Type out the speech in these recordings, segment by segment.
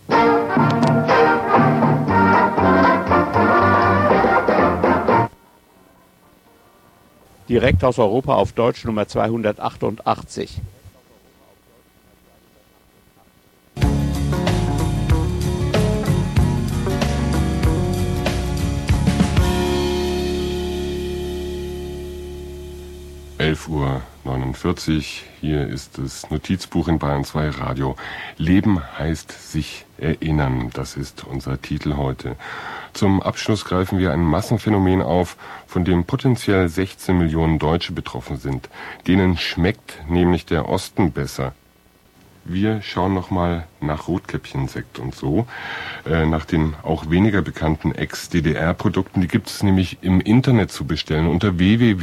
Direkt aus Europa auf Deutsch Nummer 288. Uhr 49. Hier ist das Notizbuch in Bayern 2 Radio. Leben heißt sich erinnern. Das ist unser Titel heute. Zum Abschluss greifen wir ein Massenphänomen auf, von dem potenziell 16 Millionen Deutsche betroffen sind. Denen schmeckt nämlich der Osten besser. Wir schauen nochmal nach Rotkäppchensekt und so, nach den auch weniger bekannten Ex-DDR-Produkten. Die gibt es nämlich im Internet zu bestellen unter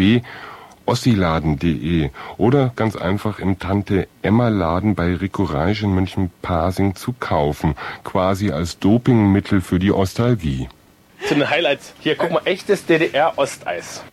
www.ossiladen.de oder ganz einfach im Tante-Emma-Laden bei Rico Reisch in München-Pasing zu kaufen, quasi als Dopingmittel für die Ostalgie. Zu den Highlights. Hier, guck mal, echtes DDR-Osteis.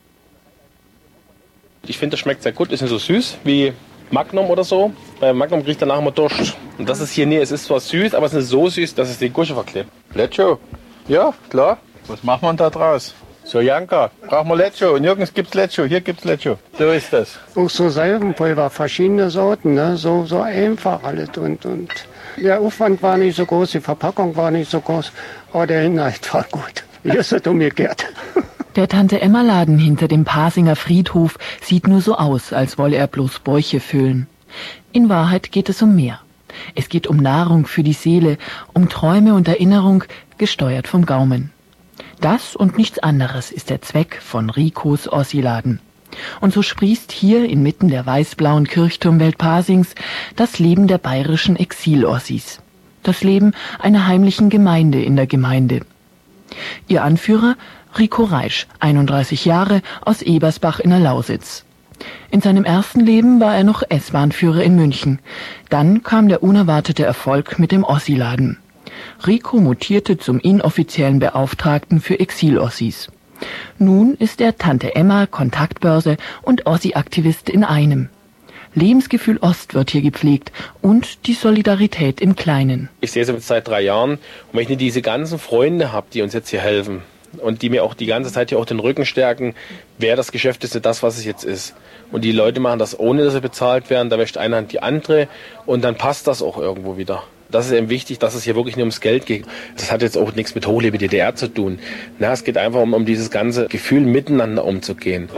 Ich finde, das schmeckt sehr gut. Ist nicht so süß wie Magnum oder so. Bei Magnum kriegt danach immer Durst. Und das ist hier, nee, es ist zwar süß, aber es ist nicht so süß, dass es die Gusche verklebt. Lecho? Ja, klar. Was machen wir denn da draus? So, Janka, brauchen wir Lecho. Und nirgends gibt's Lecho. Hier gibt's Lecho. So ist das. Auch so Salbenpulver, verschiedene Sorten, ne? So einfach alles. Und der Aufwand war nicht so groß, die Verpackung war nicht so groß, aber der Inhalt war gut. Hier ist es umgekehrt. Der Tante-Emma-Laden hinter dem Pasinger Friedhof sieht nur so aus, als wolle er bloß Bäuche füllen. In Wahrheit geht es um mehr. Es geht um Nahrung für die Seele, um Träume und Erinnerung, gesteuert vom Gaumen. Das und nichts anderes ist der Zweck von Ricos Ossiladen. Und so sprießt hier inmitten der weiß-blauen Kirchturmwelt Pasings das Leben der bayerischen Exil-Ossis. Das Leben einer heimlichen Gemeinde in der Gemeinde. Ihr Anführer Rico Reisch, 31 Jahre, aus Ebersbach in der Lausitz. In seinem ersten Leben war er noch S-Bahn-Führer in München. Dann kam der unerwartete Erfolg mit dem Ossiladen. Rico mutierte zum inoffiziellen Beauftragten für Exil-Ossis. Nun ist er Tante Emma, Kontaktbörse und Ossi-Aktivist in einem. Lebensgefühl Ost wird hier gepflegt und die Solidarität im Kleinen. Ich sehe es jetzt seit 3 Jahren und wenn ich nicht diese ganzen Freunde habe, die uns jetzt hier helfen und die mir auch die ganze Zeit hier auch den Rücken stärken, wäre das Geschäft ist nicht das, was es jetzt ist. Und die Leute machen das ohne, dass sie bezahlt werden, da wäscht eine Hand die andere und dann passt das auch irgendwo wieder. Das ist eben wichtig, dass es hier wirklich nicht ums Geld geht. Das hat jetzt auch nichts mit Hochlebe DDR zu tun. Na, es geht einfach um dieses ganze Gefühl, miteinander umzugehen.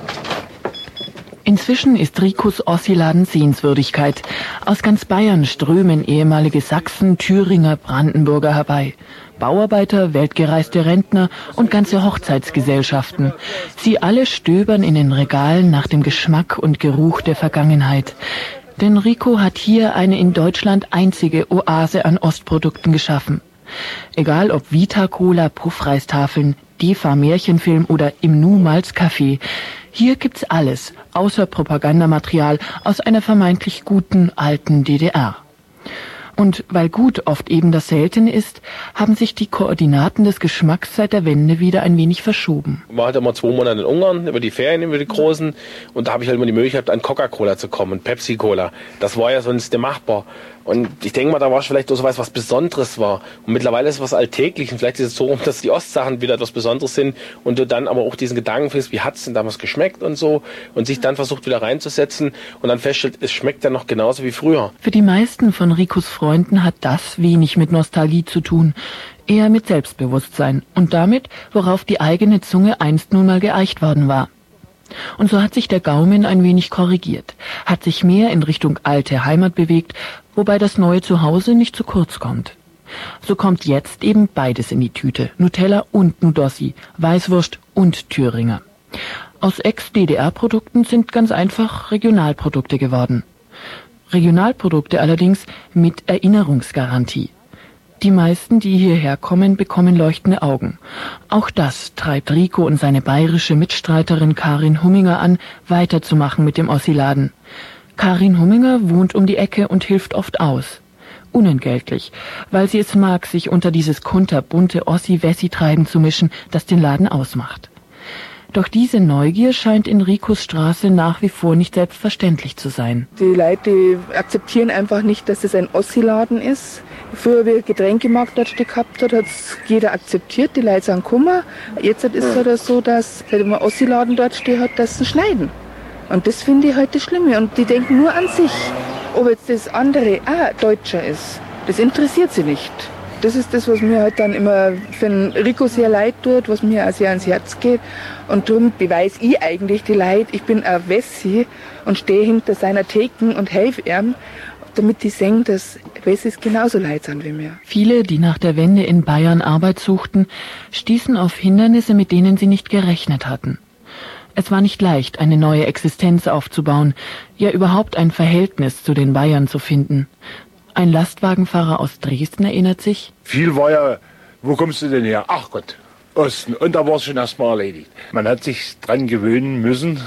Inzwischen ist Ricos Ossiladen Sehenswürdigkeit. Aus ganz Bayern strömen ehemalige Sachsen, Thüringer, Brandenburger herbei. Bauarbeiter, weltgereiste Rentner und ganze Hochzeitsgesellschaften. Sie alle stöbern in den Regalen nach dem Geschmack und Geruch der Vergangenheit. Denn Rico hat hier eine in Deutschland einzige Oase an Ostprodukten geschaffen. Egal ob Vita-Cola, Puffreistafeln, Defa Märchenfilm oder im Nu Malzkaffee. Hier gibt's alles, außer Propagandamaterial aus einer vermeintlich guten alten DDR. Und weil gut oft eben das Seltene ist, haben sich die Koordinaten des Geschmacks seit der Wende wieder ein wenig verschoben. Man hat immer 2 Monate in Ungarn, über die Ferien, über die großen. Und da habe ich halt immer die Möglichkeit, an Coca-Cola zu kommen, Pepsi-Cola. Das war ja sonst nicht machbar. Und ich denke mal, da war es vielleicht auch so was Besonderes war. Und mittlerweile ist es was Alltägliches. Vielleicht ist es so, dass die Ostsachen wieder etwas Besonderes sind und du dann aber auch diesen Gedanken findest, wie hat es denn damals geschmeckt und so. Und sich dann versucht wieder reinzusetzen und dann feststellt, es schmeckt ja noch genauso wie früher. Für die meisten von Ricos Freunden hat das wenig mit Nostalgie zu tun. Eher mit Selbstbewusstsein und damit, worauf die eigene Zunge einst nun mal geeicht worden war. Und so hat sich der Gaumen ein wenig korrigiert, hat sich mehr in Richtung alte Heimat bewegt, wobei das neue Zuhause nicht zu kurz kommt. So kommt jetzt eben beides in die Tüte, Nutella und Nudossi, Weißwurst und Thüringer. Aus Ex-DDR-Produkten sind ganz einfach Regionalprodukte geworden. Regionalprodukte allerdings mit Erinnerungsgarantie. Die meisten, die hierher kommen, bekommen leuchtende Augen. Auch das treibt Rico und seine bayerische Mitstreiterin Karin Humminger an, weiterzumachen mit dem Ossiladen. Karin Humminger wohnt um die Ecke und hilft oft aus. Unentgeltlich, weil sie es mag, sich unter dieses kunterbunte Ossi-Wessi-Treiben zu mischen, das den Laden ausmacht. Doch diese Neugier scheint in Ricos Straße nach wie vor nicht selbstverständlich zu sein. Die Leute die akzeptieren einfach nicht, dass es ein Ossi-Laden ist. Früher, wie Getränkemarkt dort gehabt hat es jeder akzeptiert, die Leute sagen, Kummer. Jetzt ist es halt so, dass wenn man Ossi-Laden dort steht, hat das zu schneiden. Und das finde ich halt das Schlimme. Und die denken nur an sich. Ob jetzt das andere Deutscher ist, das interessiert sie nicht. Das ist das, was mir halt dann immer für den Rico sehr leid tut, was mir auch sehr ans Herz geht. Und darum beweise ich eigentlich die Leute, ich bin ein Wessi und stehe hinter seiner Theken und helfe ihm, damit die sehen, dass Wessis genauso leid sind wie mir. Viele, die nach der Wende in Bayern Arbeit suchten, stießen auf Hindernisse, mit denen sie nicht gerechnet hatten. Es war nicht leicht, eine neue Existenz aufzubauen, ja überhaupt ein Verhältnis zu den Bayern zu finden. Ein Lastwagenfahrer aus Dresden erinnert sich. Viel war ja, wo kommst du denn her? Ach Gott, Osten. Und da war es schon erstmal erledigt. Man hat sich dran gewöhnen müssen,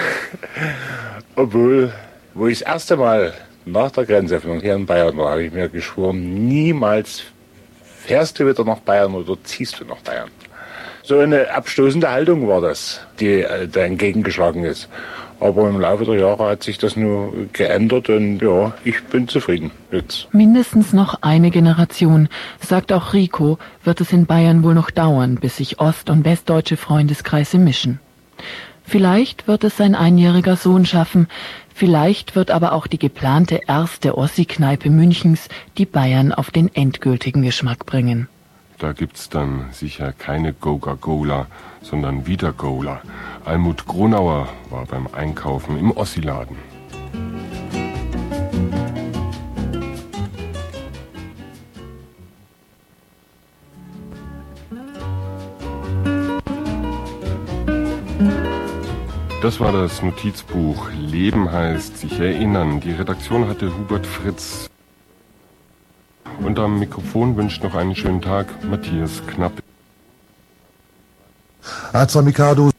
obwohl, wo ich das erste Mal nach der Grenzöffnung hier in Bayern war, habe ich mir geschworen, niemals fährst du wieder nach Bayern oder ziehst du nach Bayern. So eine abstoßende Haltung war das, die da entgegengeschlagen ist. Aber im Laufe der Jahre hat sich das nur geändert und ja, ich bin zufrieden jetzt. Mindestens noch eine Generation, sagt auch Rico, wird es in Bayern wohl noch dauern, bis sich ost- und westdeutsche Freundeskreise mischen. Vielleicht wird es sein einjähriger Sohn schaffen, vielleicht wird aber auch die geplante erste Ossi-Kneipe Münchens die Bayern auf den endgültigen Geschmack bringen. Da gibt's dann sicher keine Coca-Cola, sondern wieder Cola. Almut Gronauer war beim Einkaufen im Ossi-Laden. Das war das Notizbuch Leben heißt sich erinnern. Die Redaktion hatte Hubert Fritz. Und am Mikrofon wünscht noch einen schönen Tag Matthias Knapp. Mikado.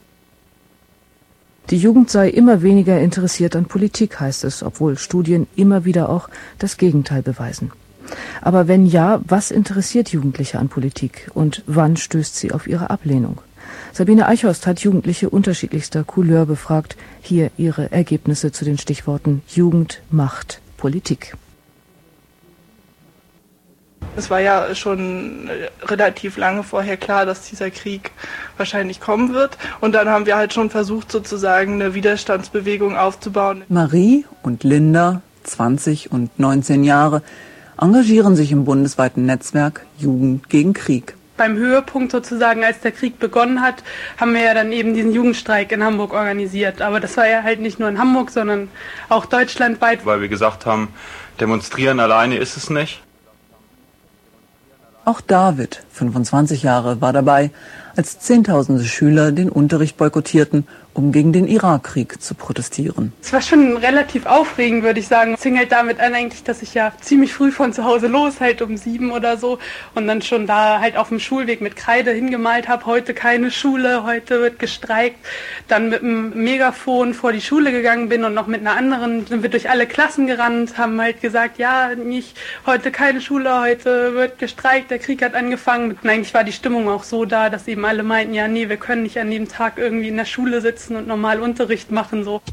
Die Jugend sei immer weniger interessiert an Politik, heißt es, obwohl Studien immer wieder auch das Gegenteil beweisen. Aber wenn ja, was interessiert Jugendliche an Politik und wann stößt sie auf ihre Ablehnung? Sabine Eichhorst hat Jugendliche unterschiedlichster Couleur befragt. Hier ihre Ergebnisse zu den Stichworten Jugend, Macht, Politik. Es war ja schon relativ lange vorher klar, dass dieser Krieg wahrscheinlich kommen wird. Und dann haben wir halt schon versucht, sozusagen eine Widerstandsbewegung aufzubauen. Marie und Linda, 20 und 19 Jahre, engagieren sich im bundesweiten Netzwerk Jugend gegen Krieg. Beim Höhepunkt sozusagen, als der Krieg begonnen hat, haben wir ja dann eben diesen Jugendstreik in Hamburg organisiert. Aber das war ja halt nicht nur in Hamburg, sondern auch deutschlandweit. Weil wir gesagt haben, demonstrieren alleine ist es nicht. Auch David, 25 Jahre, war dabei, als Zehntausende Schüler den Unterricht boykottierten, um gegen den Irakkrieg zu protestieren. Es war schon relativ aufregend, würde ich sagen. Es fing halt damit an eigentlich, dass ich ja ziemlich früh von zu Hause los, halt um 7 oder so, und dann schon da halt auf dem Schulweg mit Kreide hingemalt habe, heute keine Schule, heute wird gestreikt. Dann mit einem Megafon vor die Schule gegangen bin und noch mit einer anderen sind wir durch alle Klassen gerannt, haben halt gesagt, ja, nicht heute keine Schule, heute wird gestreikt, der Krieg hat angefangen. Und eigentlich war die Stimmung auch so da, dass eben alle meinten, ja, nee, wir können nicht an dem Tag irgendwie in der Schule sitzen und normal Unterricht machen, so.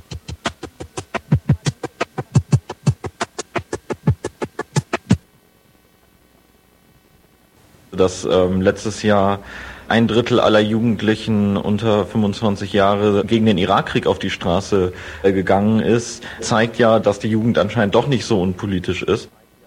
Dass letztes Jahr 1/3 aller Jugendlichen unter 25 Jahre gegen den Irakkrieg auf die Straße gegangen ist, zeigt ja, dass die Jugend anscheinend doch nicht so unpolitisch ist.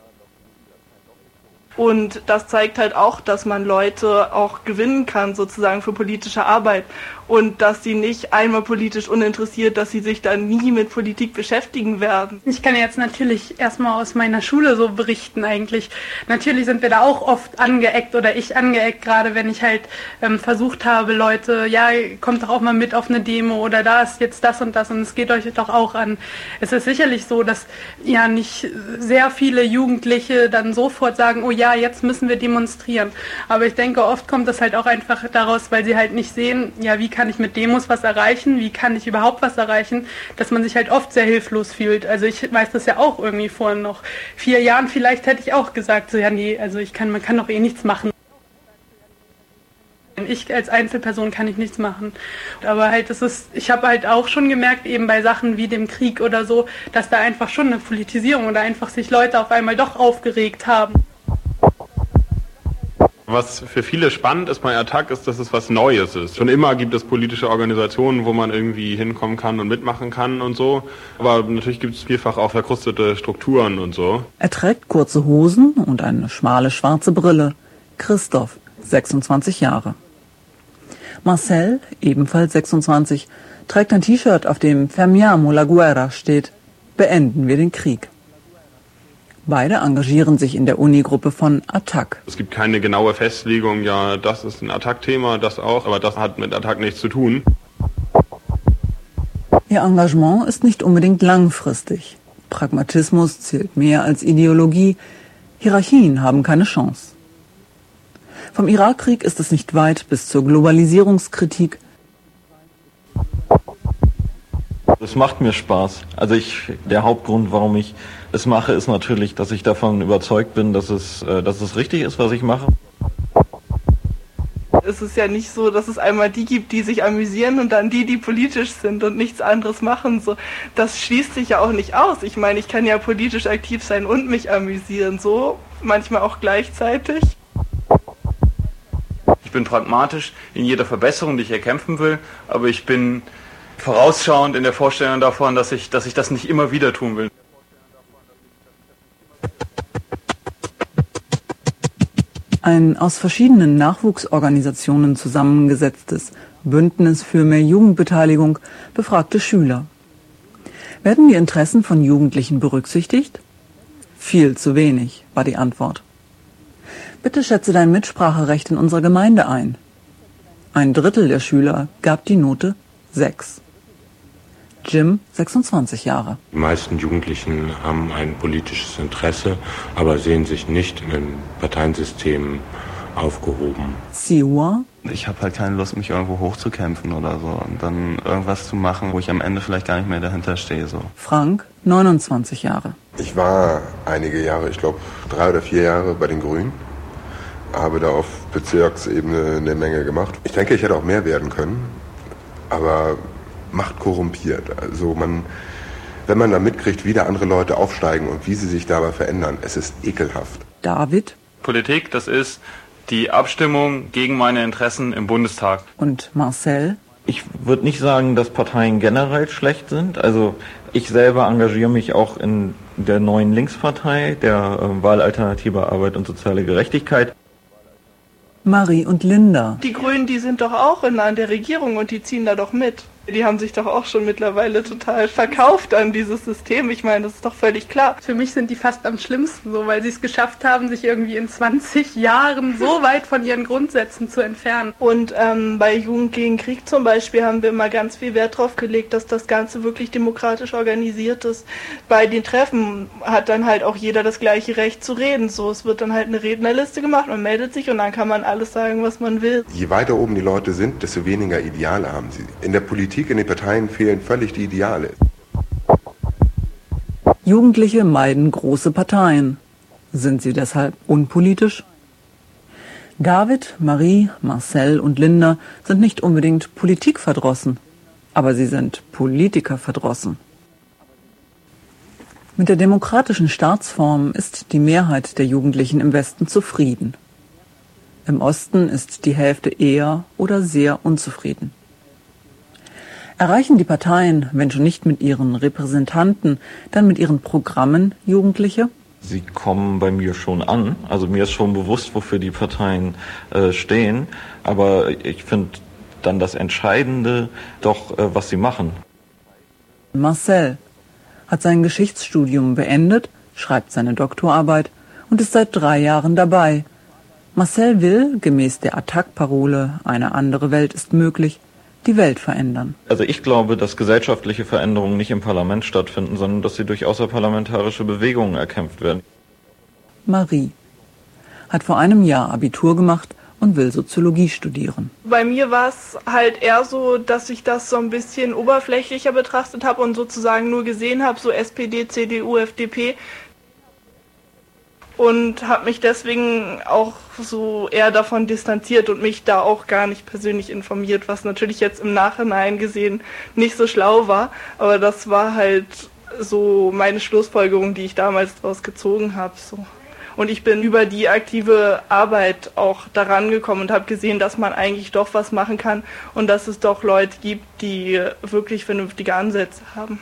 Und das zeigt halt auch, dass man Leute auch gewinnen kann, sozusagen für politische Arbeit. Und dass sie nicht einmal politisch uninteressiert, dass sie sich dann nie mit Politik beschäftigen werden. Ich kann jetzt natürlich erstmal aus meiner Schule so berichten eigentlich. Natürlich sind wir da auch oft angeeckt oder ich angeeckt, gerade wenn ich halt versucht habe, Leute, ja, kommt doch auch mal mit auf eine Demo oder da ist jetzt das und es geht euch doch auch an. Es ist sicherlich so, dass ja nicht sehr viele Jugendliche dann sofort sagen, oh ja, jetzt müssen wir demonstrieren. Aber ich denke, oft kommt das halt auch einfach daraus, weil sie halt nicht sehen, ja, wie kann ich mit Demos was erreichen, wie kann ich überhaupt was erreichen, dass man sich halt oft sehr hilflos fühlt. Also ich weiß das ja auch irgendwie vor noch 4 Jahren, vielleicht hätte ich auch gesagt, so ja nee, also man kann doch eh nichts machen. Ich als Einzelperson kann ich nichts machen. Aber halt, ich habe halt auch schon gemerkt, eben bei Sachen wie dem Krieg oder so, dass da einfach schon eine Politisierung oder einfach sich Leute auf einmal doch aufgeregt haben. Was für viele spannend ist bei ATTAC ist, dass es was Neues ist. Schon immer gibt es politische Organisationen, wo man irgendwie hinkommen kann und mitmachen kann und so. Aber natürlich gibt es vielfach auch verkrustete Strukturen und so. Er trägt kurze Hosen und eine schmale schwarze Brille. Christoph, 26 Jahre. Marcel, ebenfalls 26, trägt ein T-Shirt, auf dem Fermiamo la guerra steht. Beenden wir den Krieg. Beide engagieren sich in der Uni-Gruppe von ATTAC. Es gibt keine genaue Festlegung, ja, das ist ein ATTAC-Thema, das auch, aber das hat mit ATTAC nichts zu tun. Ihr Engagement ist nicht unbedingt langfristig. Pragmatismus zählt mehr als Ideologie. Hierarchien haben keine Chance. Vom Irakkrieg ist es nicht weit bis zur Globalisierungskritik. Es macht mir Spaß. Also der Hauptgrund, warum ich es mache, ist natürlich, dass ich davon überzeugt bin, dass es richtig ist, was ich mache. Es ist ja nicht so, dass es einmal die gibt, die sich amüsieren und dann die politisch sind und nichts anderes machen. So, das schließt sich ja auch nicht aus. Ich meine, ich kann ja politisch aktiv sein und mich amüsieren, so manchmal auch gleichzeitig. Ich bin pragmatisch in jeder Verbesserung, die ich erkämpfen will, aber ich bin vorausschauend in der Vorstellung davon, dass ich das nicht immer wieder tun will. Ein aus verschiedenen Nachwuchsorganisationen zusammengesetztes Bündnis für mehr Jugendbeteiligung befragte Schüler. Werden die Interessen von Jugendlichen berücksichtigt? Viel zu wenig, war die Antwort. Bitte schätze dein Mitspracherecht in unserer Gemeinde ein. 1/3 der Schüler gab die Note 6. Jim, 26 Jahre. Die meisten Jugendlichen haben ein politisches Interesse, aber sehen sich nicht in einem Parteiensystem aufgehoben. Siwa. Ich habe halt keine Lust, mich irgendwo hochzukämpfen oder so und dann irgendwas zu machen, wo ich am Ende vielleicht gar nicht mehr dahinter stehe. So. Frank, 29 Jahre. Ich war einige Jahre, ich glaube 3 oder 4 Jahre bei den Grünen, habe da auf Bezirksebene eine Menge gemacht. Ich denke, ich hätte auch mehr werden können, aber Macht korrumpiert. Also wenn man da mitkriegt, wie da andere Leute aufsteigen und wie sie sich dabei verändern, es ist ekelhaft. David. Politik, das ist die Abstimmung gegen meine Interessen im Bundestag. Und Marcel? Ich würde nicht sagen, dass Parteien generell schlecht sind. Also ich selber engagiere mich auch in der neuen Linkspartei, der Wahlalternative Arbeit und soziale Gerechtigkeit. Marie und Linda. Die Grünen, die sind doch auch an der Regierung und die ziehen da doch mit. Die haben sich doch auch schon mittlerweile total verkauft an dieses System. Ich meine, das ist doch völlig klar. Für mich sind die fast am schlimmsten, so, weil sie es geschafft haben, sich irgendwie in 20 Jahren so weit von ihren Grundsätzen zu entfernen. Und bei Jugend gegen Krieg zum Beispiel haben wir immer ganz viel Wert drauf gelegt, dass das Ganze wirklich demokratisch organisiert ist. Bei den Treffen hat dann halt auch jeder das gleiche Recht zu reden. So, es wird dann halt eine Rednerliste gemacht, man meldet sich und dann kann man alles sagen, was man will. Je weiter oben die Leute sind, desto weniger Ideale haben sie. In der Politik, in den Parteien fehlen völlig die Ideale. Jugendliche meiden große Parteien. Sind sie deshalb unpolitisch? David, Marie, Marcel und Linda sind nicht unbedingt politikverdrossen, aber sie sind politikerverdrossen. Mit der demokratischen Staatsform ist die Mehrheit der Jugendlichen im Westen zufrieden. Im Osten ist die Hälfte eher oder sehr unzufrieden. Erreichen die Parteien, wenn schon nicht mit ihren Repräsentanten, dann mit ihren Programmen Jugendliche? Sie kommen bei mir schon an. Also mir ist schon bewusst, wofür die Parteien stehen. Aber ich finde dann das Entscheidende doch, was sie machen. Marcel hat sein Geschichtsstudium beendet, schreibt seine Doktorarbeit und ist seit 3 Jahren dabei. Marcel will, gemäß der ATTAC-Parole "Eine andere Welt ist möglich", die Welt verändern. Also ich glaube, dass gesellschaftliche Veränderungen nicht im Parlament stattfinden, sondern dass sie durch außerparlamentarische Bewegungen erkämpft werden. Marie hat vor einem Jahr Abitur gemacht und will Soziologie studieren. Bei mir war es halt eher so, dass ich das so ein bisschen oberflächlicher betrachtet habe und sozusagen nur gesehen habe, so SPD, CDU, FDP. und habe mich deswegen auch so eher davon distanziert und mich da auch gar nicht persönlich informiert, was natürlich jetzt im Nachhinein gesehen nicht so schlau war, aber das war halt so meine Schlussfolgerung, die ich damals daraus gezogen habe. So. Und ich bin über die aktive Arbeit auch daran gekommen und habe gesehen, dass man eigentlich doch was machen kann und dass es doch Leute gibt, die wirklich vernünftige Ansätze haben.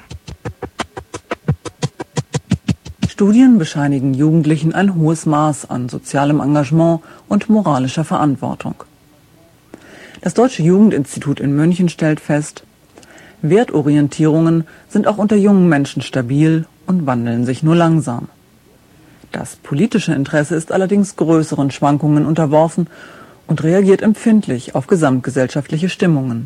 Studien bescheinigen Jugendlichen ein hohes Maß an sozialem Engagement und moralischer Verantwortung. Das Deutsche Jugendinstitut in München stellt fest, Wertorientierungen sind auch unter jungen Menschen stabil und wandeln sich nur langsam. Das politische Interesse ist allerdings größeren Schwankungen unterworfen und reagiert empfindlich auf gesamtgesellschaftliche Stimmungen.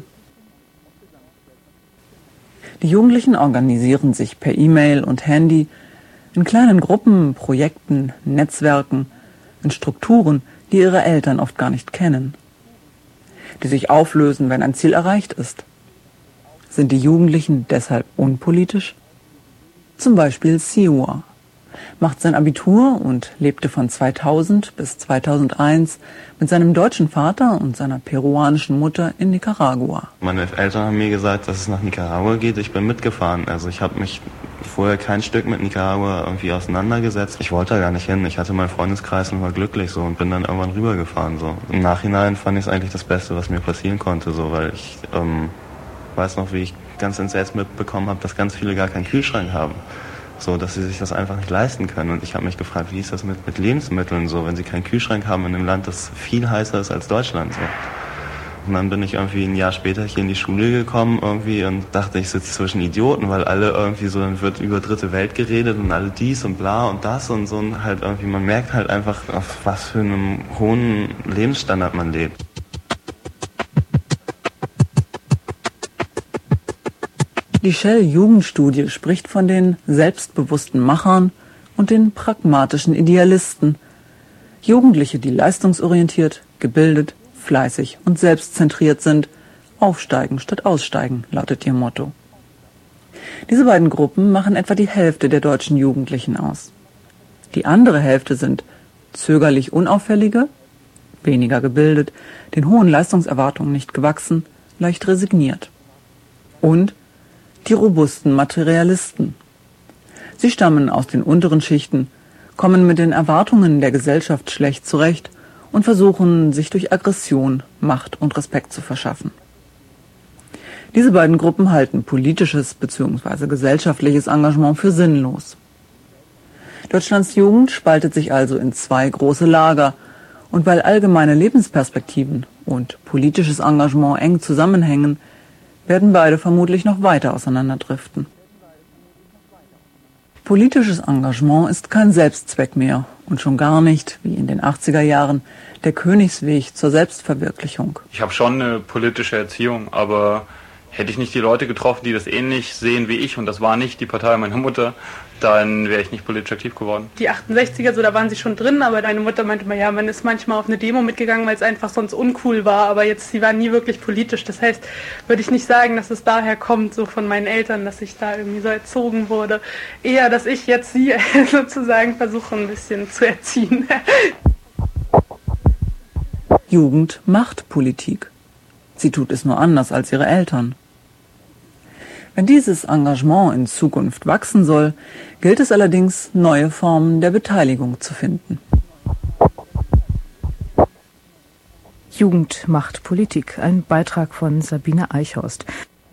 Die Jugendlichen organisieren sich per E-Mail und Handy in kleinen Gruppen, Projekten, Netzwerken, in Strukturen, die ihre Eltern oft gar nicht kennen, die sich auflösen, wenn ein Ziel erreicht ist. Sind die Jugendlichen deshalb unpolitisch? Zum Beispiel Siwa macht sein Abitur und lebte von 2000 bis 2001 mit seinem deutschen Vater und seiner peruanischen Mutter in Nicaragua. Meine Eltern haben mir gesagt, dass es nach Nicaragua geht. Ich bin mitgefahren. Also ich habe mich vorher kein Stück mit Nicaragua irgendwie auseinandergesetzt. Ich wollte da gar nicht hin. Ich hatte meinen Freundeskreis und war glücklich so und bin dann irgendwann rübergefahren. So. Im Nachhinein fand ich es eigentlich das Beste, was mir passieren konnte, so, weil ich weiß noch, wie ich ganz entsetzt mitbekommen habe, dass ganz viele gar keinen Kühlschrank haben. So, dass sie sich das einfach nicht leisten können. Und ich habe mich gefragt, wie ist das mit Lebensmitteln so, wenn sie keinen Kühlschrank haben in einem Land, das viel heißer ist als Deutschland. So. Und dann bin ich irgendwie ein Jahr später hier in die Schule gekommen irgendwie und dachte, ich sitze zwischen Idioten, weil alle irgendwie so, dann wird über dritte Welt geredet und alle dies und bla und das und so. Und halt irgendwie, man merkt halt einfach, auf was für einem hohen Lebensstandard man lebt. Die Shell-Jugendstudie spricht von den selbstbewussten Machern und den pragmatischen Idealisten. Jugendliche, die leistungsorientiert, gebildet, fleißig und selbstzentriert sind. Aufsteigen statt aussteigen, lautet ihr Motto. Diese beiden Gruppen machen etwa die Hälfte der deutschen Jugendlichen aus. Die andere Hälfte sind zögerlich unauffällige, weniger gebildet, den hohen Leistungserwartungen nicht gewachsen, leicht resigniert. Und die robusten Materialisten. Sie stammen aus den unteren Schichten, kommen mit den Erwartungen der Gesellschaft schlecht zurecht und versuchen, sich durch Aggression Macht und Respekt zu verschaffen. Diese beiden Gruppen halten politisches bzw. gesellschaftliches Engagement für sinnlos. Deutschlands Jugend spaltet sich also in zwei große Lager, und weil allgemeine Lebensperspektiven und politisches Engagement eng zusammenhängen, werden beide vermutlich noch weiter auseinanderdriften. Politisches Engagement ist kein Selbstzweck mehr und schon gar nicht, wie in den 80er Jahren, der Königsweg zur Selbstverwirklichung. Ich habe schon eine politische Erziehung, aber hätte ich nicht die Leute getroffen, die das ähnlich sehen wie ich, und das war nicht die Partei meiner Mutter, dann wäre ich nicht politisch aktiv geworden. Die 68er, so da waren sie schon drin, aber deine Mutter meinte mal, ja, man ist manchmal auf eine Demo mitgegangen, weil es einfach sonst uncool war, aber jetzt, sie war nie wirklich politisch. Das heißt, würde ich nicht sagen, dass es daher kommt, so von meinen Eltern, dass ich da irgendwie so erzogen wurde. Eher, dass ich jetzt sie sozusagen versuche, ein bisschen zu erziehen. Jugend macht Politik. Sie tut es nur anders als ihre Eltern. Wenn dieses Engagement in Zukunft wachsen soll, gilt es allerdings, neue Formen der Beteiligung zu finden. Jugend macht Politik, ein Beitrag von Sabine Eichhorst.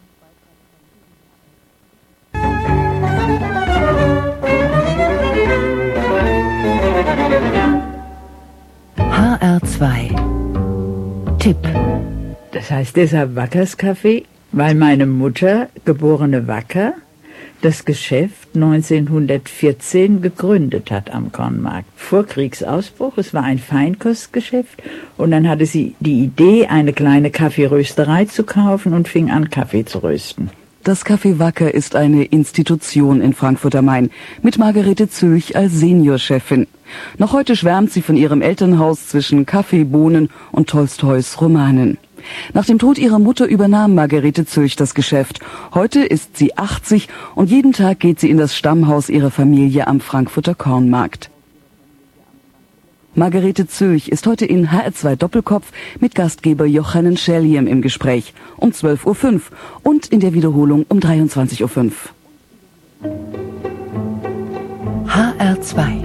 HR2 Tipp. Das heißt deshalb Wackers Café, weil meine Mutter, geborene Wacker, das Geschäft 1914 gegründet hat am Kornmarkt. Vor Kriegsausbruch, es war ein Feinkostgeschäft, und dann hatte sie die Idee, eine kleine Kaffeerösterei zu kaufen und fing an, Kaffee zu rösten. Das Café Wacker ist eine Institution in Frankfurt am Main, mit Margarete Zülch als Seniorchefin. Noch heute schwärmt sie von ihrem Elternhaus zwischen Kaffee, Bohnen und Tolstois Romanen. Nach dem Tod ihrer Mutter übernahm Margarete Zülch das Geschäft. Heute ist sie 80 und jeden Tag geht sie in das Stammhaus ihrer Familie am Frankfurter Kornmarkt. Margarete Zöch ist heute in HR2 Doppelkopf mit Gastgeber Jochanan Scheljem im Gespräch um 12.05 Uhr und in der Wiederholung um 23.05 Uhr. HR2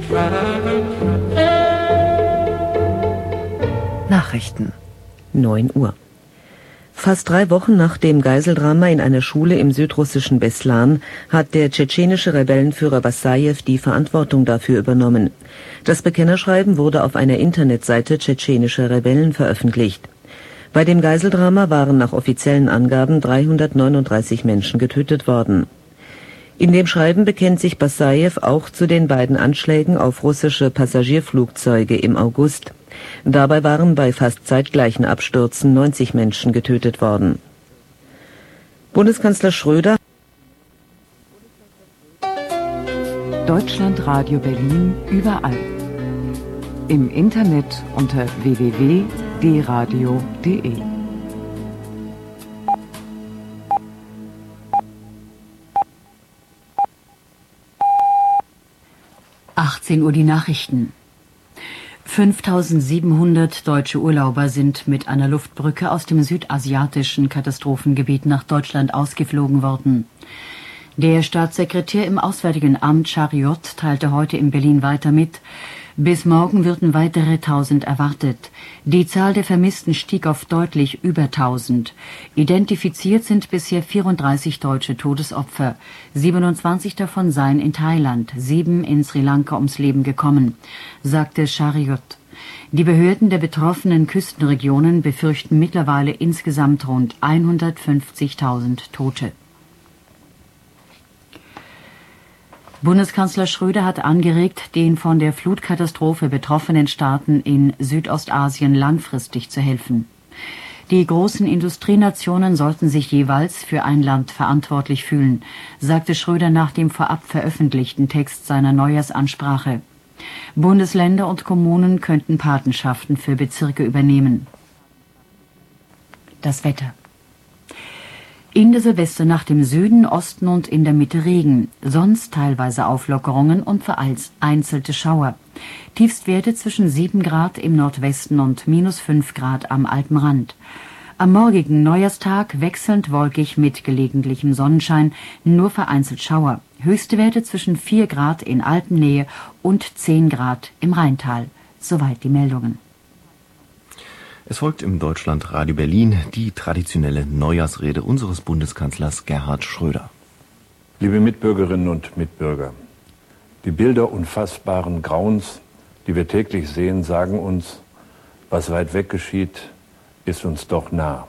Nachrichten 9 Uhr. Fast 3 Wochen nach dem Geiseldrama in einer Schule im südrussischen Beslan hat der tschetschenische Rebellenführer Basajew die Verantwortung dafür übernommen. Das Bekennerschreiben wurde auf einer Internetseite tschetschenischer Rebellen veröffentlicht. Bei dem Geiseldrama waren nach offiziellen Angaben 339 Menschen getötet worden. In dem Schreiben bekennt sich Basajew auch zu den beiden Anschlägen auf russische Passagierflugzeuge im August. Dabei waren bei fast zeitgleichen Abstürzen 90 Menschen getötet worden. Bundeskanzler Schröder. Deutschlandradio Berlin überall. Im Internet unter www.dradio.de. Uhr die Nachrichten. 5.700 deutsche Urlauber sind mit einer Luftbrücke aus dem südasiatischen Katastrophengebiet nach Deutschland ausgeflogen worden. Der Staatssekretär im Auswärtigen Amt Chariot teilte heute in Berlin weiter mit, bis morgen würden weitere 1.000 erwartet. Die Zahl der Vermissten stieg auf deutlich über 1.000. Identifiziert sind bisher 34 deutsche Todesopfer. 27 davon seien in Thailand, 7 in Sri Lanka ums Leben gekommen, sagte Chariot. Die Behörden der betroffenen Küstenregionen befürchten mittlerweile insgesamt rund 150.000 Tote. Bundeskanzler Schröder hat angeregt, den von der Flutkatastrophe betroffenen Staaten in Südostasien langfristig zu helfen. Die großen Industrienationen sollten sich jeweils für ein Land verantwortlich fühlen, sagte Schröder nach dem vorab veröffentlichten Text seiner Neujahrsansprache. Bundesländer und Kommunen könnten Patenschaften für Bezirke übernehmen. Das Wetter. In der Silvesternacht im Süden, Osten und in der Mitte Regen, sonst teilweise Auflockerungen und vereinzelte Schauer. Tiefstwerte zwischen 7 Grad im Nordwesten und -5 Grad am Alpenrand. Am morgigen Neujahrstag wechselnd wolkig mit gelegentlichem Sonnenschein, nur vereinzelt Schauer. Höchste Werte zwischen 4 Grad in Alpennähe und 10 Grad im Rheintal. Soweit die Meldungen. Es folgt im Deutschlandradio Berlin die traditionelle Neujahrsrede unseres Bundeskanzlers Gerhard Schröder. Liebe Mitbürgerinnen und Mitbürger, die Bilder unfassbaren Grauens, die wir täglich sehen, sagen uns, was weit weg geschieht, ist uns doch nah.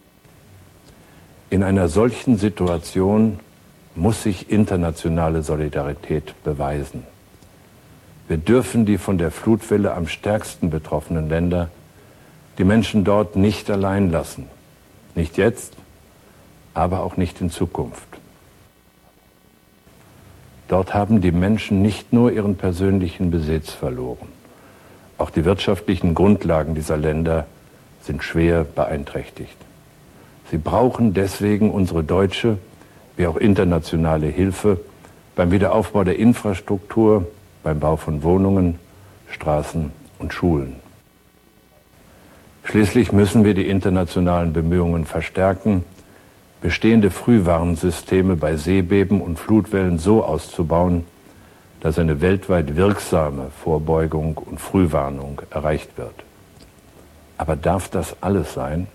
In einer solchen Situation muss sich internationale Solidarität beweisen. Wir dürfen die von der Flutwelle am stärksten betroffenen Länder, die Menschen dort nicht allein lassen. Nicht jetzt, aber auch nicht in Zukunft. Dort haben die Menschen nicht nur ihren persönlichen Besitz verloren. Auch die wirtschaftlichen Grundlagen dieser Länder sind schwer beeinträchtigt. Sie brauchen deswegen unsere deutsche, wie auch internationale Hilfe beim Wiederaufbau der Infrastruktur, beim Bau von Wohnungen, Straßen und Schulen. Schließlich müssen wir die internationalen Bemühungen verstärken, bestehende Frühwarnsysteme bei Seebeben und Flutwellen so auszubauen, dass eine weltweit wirksame Vorbeugung und Frühwarnung erreicht wird. Aber darf das alles sein?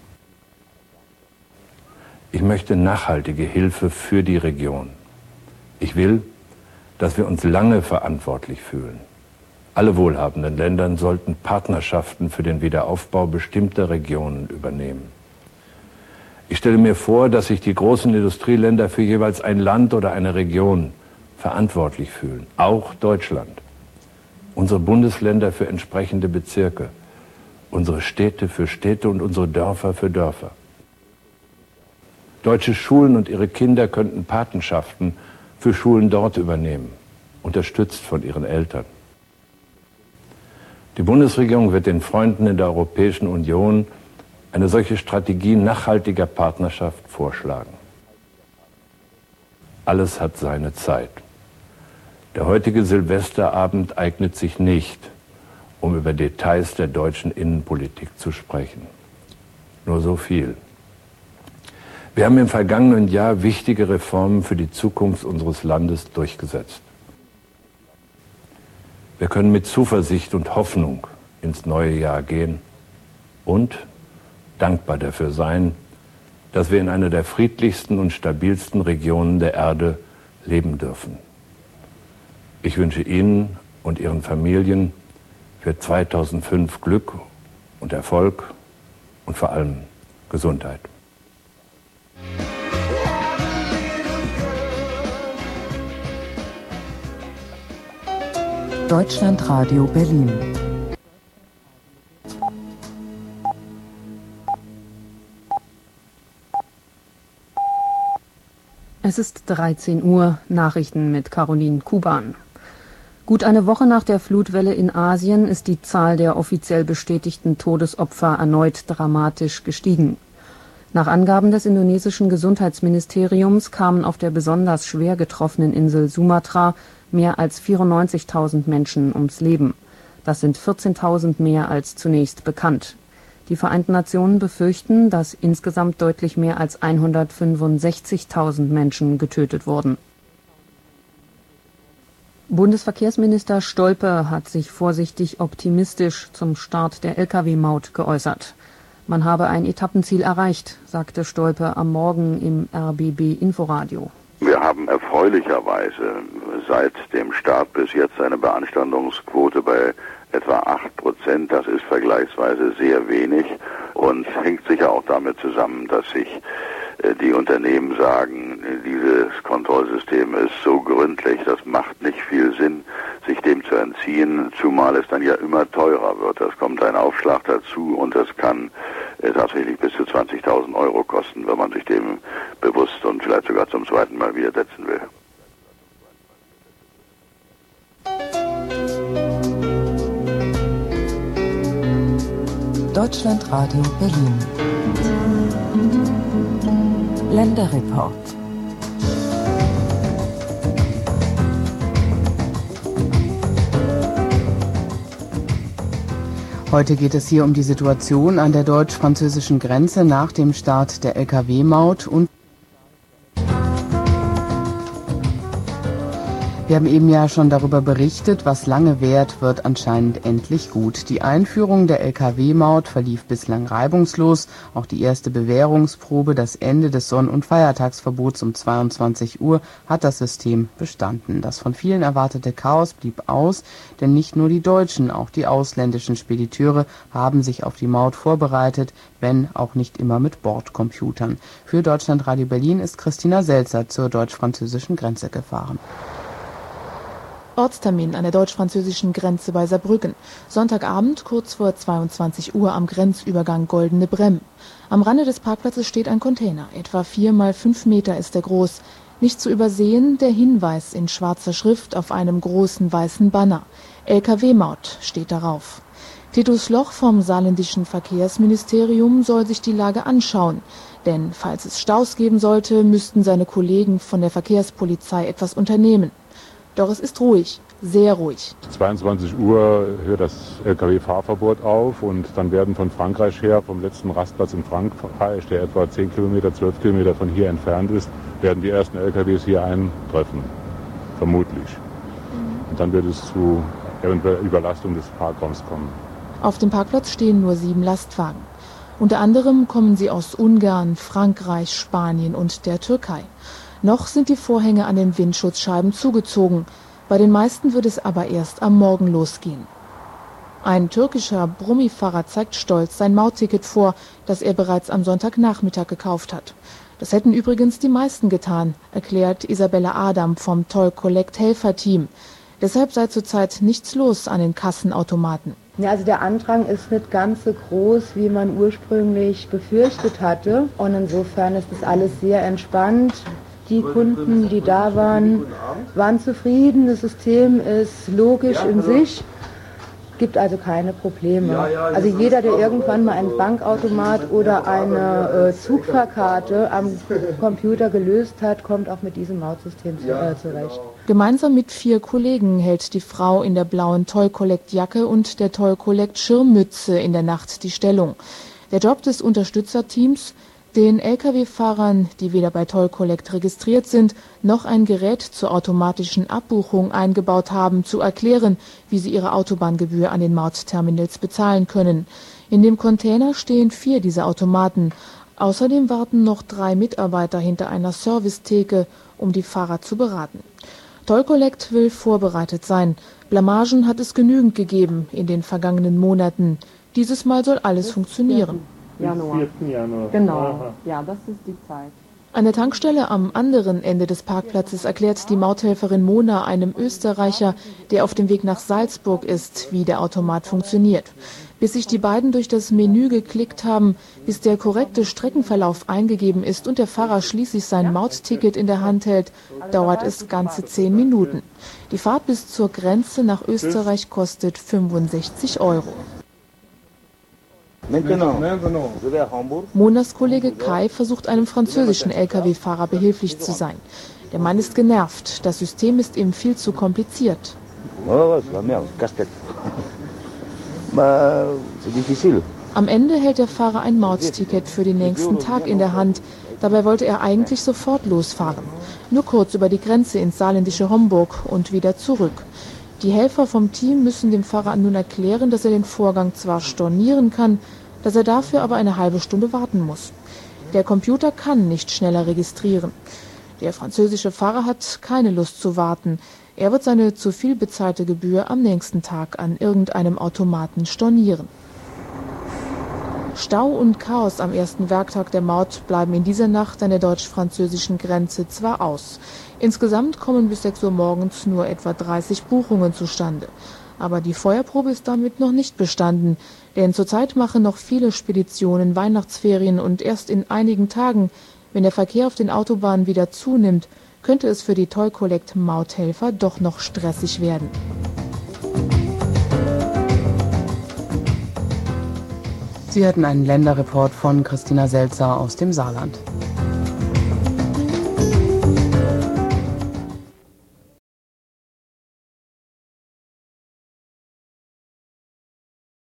Ich möchte nachhaltige Hilfe für die Region. Ich will, dass wir uns lange verantwortlich fühlen. Alle wohlhabenden Länder sollten Partnerschaften für den Wiederaufbau bestimmter Regionen übernehmen. Ich stelle mir vor, dass sich die großen Industrieländer für jeweils ein Land oder eine Region verantwortlich fühlen, auch Deutschland. Unsere Bundesländer für entsprechende Bezirke, unsere Städte für Städte und unsere Dörfer für Dörfer. Deutsche Schulen und ihre Kinder könnten Patenschaften für Schulen dort übernehmen, unterstützt von ihren Eltern. Die Bundesregierung wird den Freunden in der Europäischen Union eine solche Strategie nachhaltiger Partnerschaft vorschlagen. Alles hat seine Zeit. Der heutige Silvesterabend eignet sich nicht, um über Details der deutschen Innenpolitik zu sprechen. Nur so viel. Wir haben im vergangenen Jahr wichtige Reformen für die Zukunft unseres Landes durchgesetzt. Wir können mit Zuversicht und Hoffnung ins neue Jahr gehen und dankbar dafür sein, dass wir in einer der friedlichsten und stabilsten Regionen der Erde leben dürfen. Ich wünsche Ihnen und Ihren Familien für 2005 Glück und Erfolg und vor allem Gesundheit. Deutschlandradio Berlin. Es ist 13 Uhr, Nachrichten mit Caroline Kuban. Gut eine Woche nach der Flutwelle in Asien ist die Zahl der offiziell bestätigten Todesopfer erneut dramatisch gestiegen. Nach Angaben des indonesischen Gesundheitsministeriums kamen auf der besonders schwer getroffenen Insel Sumatra mehr als 94.000 Menschen ums Leben. Das sind 14.000 mehr als zunächst bekannt. Die Vereinten Nationen befürchten, dass insgesamt deutlich mehr als 165.000 Menschen getötet wurden. Bundesverkehrsminister Stolpe hat sich vorsichtig optimistisch zum Start der Lkw-Maut geäußert. Man habe ein Etappenziel erreicht, sagte Stolpe am Morgen im RBB-Inforadio. Wir haben erfreulicherweise seit dem Start bis jetzt eine Beanstandungsquote bei etwa 8%. Das ist vergleichsweise sehr wenig und hängt sicher auch damit zusammen, dass sich die Unternehmen sagen, dieses Kontrollsystem ist so gründlich, das macht nicht viel Sinn, sich dem zu entziehen, zumal es dann ja immer teurer wird. Das kommt ein Aufschlag dazu und das kann tatsächlich bis zu 20.000 Euro kosten, wenn man sich dem bewusst und vielleicht sogar zum zweiten Mal widersetzen will. Deutschlandradio Berlin. Länderreport. Heute geht es hier um die Situation an der deutsch-französischen Grenze nach dem Start der Lkw-Maut und wir haben eben ja schon darüber berichtet, was lange währt, wird anscheinend endlich gut. Die Einführung der Lkw-Maut verlief bislang reibungslos. Auch die erste Bewährungsprobe, das Ende des Sonn- und Feiertagsverbots um 22 Uhr, hat das System bestanden. Das von vielen erwartete Chaos blieb aus, denn nicht nur die deutschen, auch die ausländischen Spediteure haben sich auf die Maut vorbereitet, wenn auch nicht immer mit Bordcomputern. Für Deutschlandradio Berlin ist Christina Selzer zur deutsch-französischen Grenze gefahren. Ortstermin an der deutsch-französischen Grenze bei Saarbrücken. Sonntagabend, kurz vor 22 Uhr am Grenzübergang Goldene Bremm. Am Rande des Parkplatzes steht ein Container. Etwa 4 mal 5 Meter ist er groß. Nicht zu übersehen der Hinweis in schwarzer Schrift auf einem großen weißen Banner. Lkw-Maut steht darauf. Titus Loch vom saarländischen Verkehrsministerium soll sich die Lage anschauen. Denn falls es Staus geben sollte, müssten seine Kollegen von der Verkehrspolizei etwas unternehmen. Doch es ist ruhig, sehr ruhig. 22 Uhr hört das Lkw-Fahrverbot auf und dann werden von Frankreich her, vom letzten Rastplatz in Frankreich, der etwa 10 Kilometer, 12 Kilometer von hier entfernt ist, werden die ersten LKWs hier eintreffen, vermutlich. Und dann wird es zu eventuell Überlastung des Parkraums kommen. Auf dem Parkplatz stehen nur 7 Lastwagen. Unter anderem kommen sie aus Ungarn, Frankreich, Spanien und der Türkei. Noch sind die Vorhänge an den Windschutzscheiben zugezogen. Bei den meisten wird es aber erst am Morgen losgehen. Ein türkischer Brummifahrer zeigt stolz sein Mautticket vor, das er bereits am Sonntagnachmittag gekauft hat. Das hätten übrigens die meisten getan, erklärt Isabella Adam vom Toll Collect Helferteam. Deshalb sei zurzeit nichts los an den Kassenautomaten. Ja, also der Andrang ist nicht ganz so groß, wie man ursprünglich befürchtet hatte. Und insofern ist das alles sehr entspannt. Die Kunden, die da waren, waren zufrieden. Das System ist logisch in sich. gibt also keine Probleme. Also jeder, der irgendwann mal einen Bankautomat oder eine Zugfahrkarte am Computer gelöst hat, kommt auch mit diesem Mautsystem zurecht. Gemeinsam mit 4 Kollegen hält die Frau in der blauen Toll-Collect-Jacke und der Toll-Collect-Schirmmütze in der Nacht die Stellung. Der Job des Unterstützerteams, den Lkw-Fahrern, die weder bei Toll Collect registriert sind, noch ein Gerät zur automatischen Abbuchung eingebaut haben, zu erklären, wie sie ihre Autobahngebühr an den Mautterminals bezahlen können. In dem Container stehen 4 dieser Automaten. Außerdem warten noch 3 Mitarbeiter hinter einer Servicetheke, um die Fahrer zu beraten. Toll Collect will vorbereitet sein. Blamagen hat es genügend gegeben in den vergangenen Monaten. Dieses Mal soll alles funktionieren. Januar. Genau, ja, das ist die Zeit. An der Tankstelle am anderen Ende des Parkplatzes erklärt die Mauthelferin Mona einem Österreicher, der auf dem Weg nach Salzburg ist, wie der Automat funktioniert. Bis sich die beiden durch das Menü geklickt haben, bis der korrekte Streckenverlauf eingegeben ist und der Fahrer schließlich sein Mautticket in der Hand hält, dauert es ganze 10 Minuten. Die Fahrt bis zur Grenze nach Österreich kostet 65 €. Monas Kollege Kai versucht einem französischen Lkw-Fahrer behilflich zu sein. Der Mann ist genervt, das System ist ihm viel zu kompliziert. Am Ende hält der Fahrer ein Mautticket für den nächsten Tag in der Hand. Dabei wollte er eigentlich sofort losfahren. Nur kurz über die Grenze ins saarländische Homburg und wieder zurück. Die Helfer vom Team müssen dem Fahrer nun erklären, dass er den Vorgang zwar stornieren kann, dass er dafür aber eine halbe Stunde warten muss. Der Computer kann nicht schneller registrieren. Der französische Fahrer hat keine Lust zu warten. Er wird seine zu viel bezahlte Gebühr am nächsten Tag an irgendeinem Automaten stornieren. Stau und Chaos am ersten Werktag der Maut bleiben in dieser Nacht an der deutsch-französischen Grenze zwar aus. Insgesamt kommen bis 6 Uhr morgens nur etwa 30 Buchungen zustande. Aber die Feuerprobe ist damit noch nicht bestanden, denn zurzeit machen noch viele Speditionen Weihnachtsferien und erst in einigen Tagen, wenn der Verkehr auf den Autobahnen wieder zunimmt, könnte es für die Toll Collect Mauthelfer doch noch stressig werden. Sie hatten einen Länderreport von Christina Seltzer aus dem Saarland.